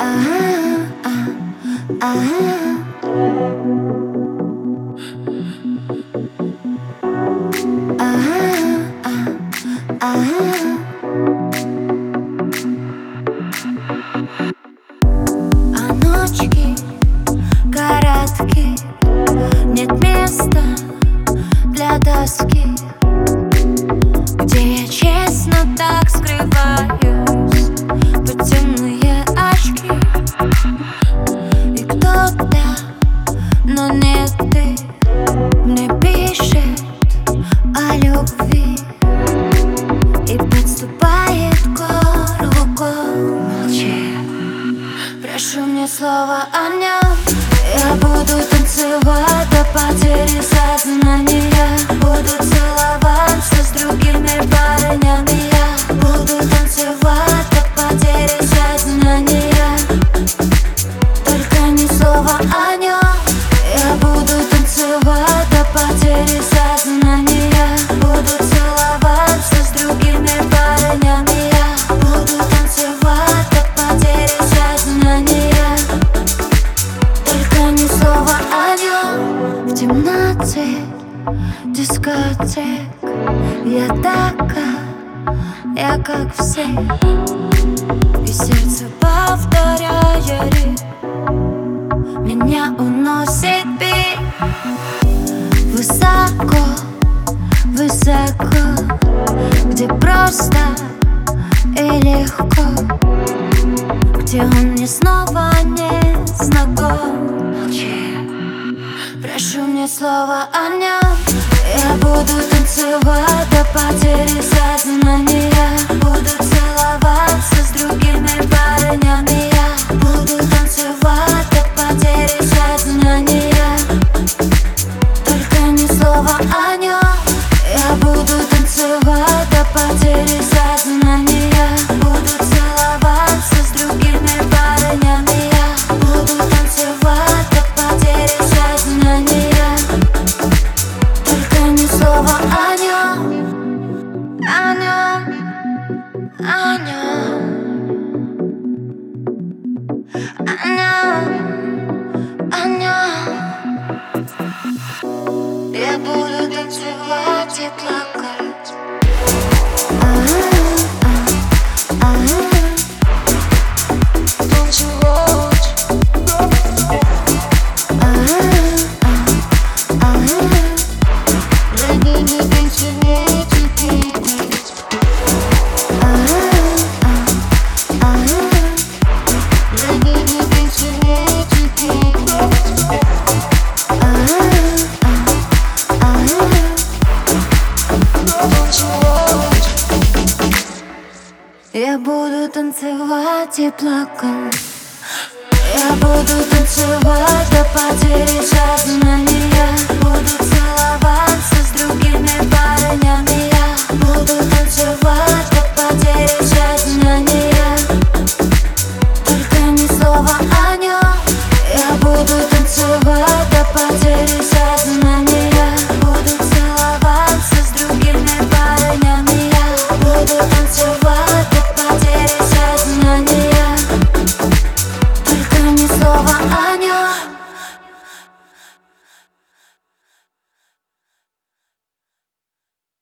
А ночки короткие, нет места для тоски, где я честно так скрываюсь под темные очки. И кто-то, но не ты, мне пишет о любви и подступает к горлу. Молчи, прошу мне слова о нем. Я буду танцевать до потери сознания, буду целоваться с другими парнями. Я буду танцевать до потери сознания, только ни слова о нем. Я буду танцевать до потери сознания, буду целоваться с другими парнями. Я буду танцевать до потери сознания, только ни слова о нем. В темноте дискотек я такая, я как все, и сердце повторяет ритм, меня уносит бит. Высоко, высоко, где просто и легко, где он мне снова не знаком. Молчи, прошу мне слова о нем. Я буду танцевать до потери сознания, буду целоваться с другими парнями. Я буду танцевать до потери сознания, только ни слова о нем. Я буду танцевать до потери сознания, буду целоваться с другими парнями. Я буду танцевать до потери сознания, только ни слова о нем, о нем, о нем, о нем, о нем. Я буду танцевать и плакать. Я буду танцевать и плакать. Я буду танцевать до потери сознания, буду целоваться с другими парнями. Я буду танцевать